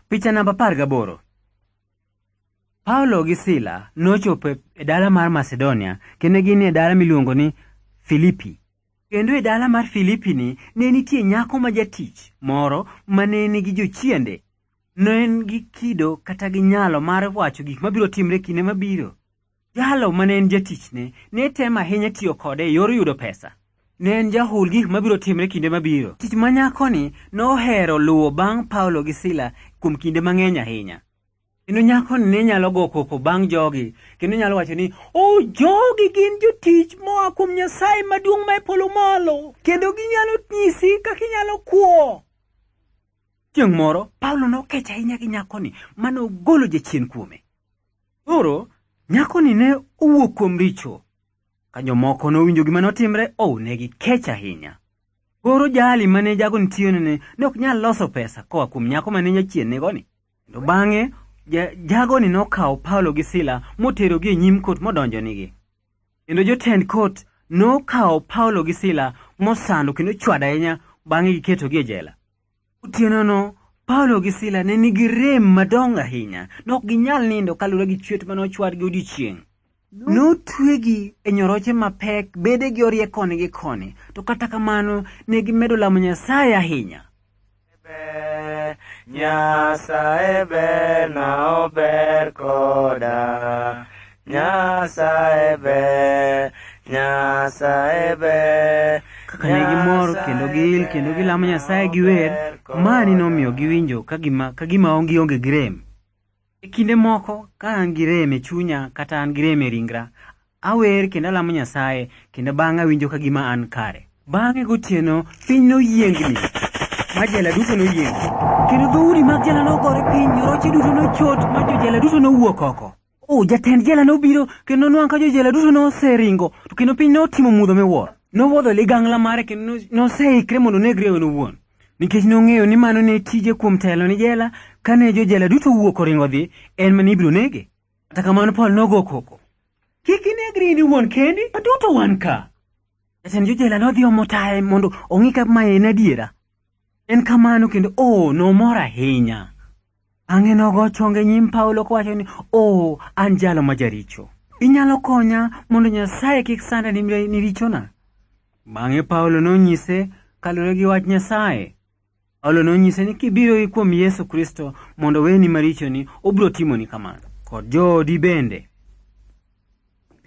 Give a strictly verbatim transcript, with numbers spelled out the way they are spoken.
Picha namba apar gaboro. Paulo gi Sila nochopo e dala mar Macedonia, kendo gin e dala miluongo ni Filipi. Kendo e dala mar Filipi ni ne nitie nyako ma jatich moro ma ne nigi jochiende. Ne en gi kido kata gi nyalo mar wacho gik mabiro timre kinde mabiro. Jalo ma ne en jatichne ne temo ahinya tiyo kode e yor yudo pesa. Ne en jahul gik mabiro timre kinde mabiro. Tich ma nyakoni nohero luwo bang' Paulo gi Sila kuom kinde mang'eny ahinya. Kendo nyakoni ne nyalo go koko bang' jogi, kendo nyalo wacho ni, "Oh, jogi gin jotich moa kuom Nyasaye maduong' ma e polo malo, kendo ginyalo nyisi kaka inyalo kuo." Chieng' moro, Paulo nokech ahinya gi nyakoni, mano golo jachien kuome. Koro, nyakoni ne owuok kuom richo. Ka jomoko nowinjo gima notimre, oh, ne gikech ahinya. Koro jali mane jago nitiyone ne ok nyal loso pesa koa kuom nyako mane jachien negoni. Kendo bang'e, ja, jagoni nokawo Paulo gi Sila moterogi e nyim kot modonjo nigi. Kendo jotend kot nokawo Paulo gi Sila mosando kendo chwado ahinya, bang'e giketogi e jela. Otienono, Paulo gi Sila ne nigi rem madongo ahinya, nok ginyal nindo kaluwore gi chwet manochwadgi odiechieng'. Notwegi e nyoroche mapek, bedegi orie koni gi koni, to kata kamano ne gimedo lamo Nyasaye ahinya. Nyasaye ber na ober koda, Nyasaye ber, Nyasaye ber. Kaka ne gimor kendo giil kendo gilamo Nyasaye gi wer, mani nomiyo giwinjo kagima kagima onge onge gi rem. E kinde moko ka an gi rem e chunya kata an gi rem e ringra, awer kendo alamo Nyasaye, kendo bang'e awinjo kagima an kare. Bang'e gotieno piny noyiengni, ma jela duto noyiengni, kendo dhoudi mag jela nogore piny, nyoroche duto nochot, ma jojela duto nowuok oko. Oh, jatend jela nobiro kendo nowang' ka jojela duto noseringo, to kendo piny notimo mudho miwuoro. Nowuodho ligangla mare kendo noseikre mondo onegre en owuon, nikech nong'eyo ni mano ne tije kuom telo ni jela. Kane jojela duto wuok oringo dhi, en mane ibiro nege. Kata kamano Paulo nogo koko, "Kik inegri in iwuon kendi, waduto wan ka." Jatend jojela nodhi omo taye mondo ong'i ka ma en adiera. En kamano kendo oh, nomor ahinya. Bang'e nogo chonge nyim Paulo kowacho ni, "Oh, an jalo ma jaricho. Inyalo konya mondo Nyasaye kik sanda ni, ni richona." Bang'e Paulo nonyise kaluwore gi wach Nyasaye. Paulo nonyise ni kibiro kuom Yesu Kristo mondo weni marichoni, obiro timoni kamano. Kod joodi bende.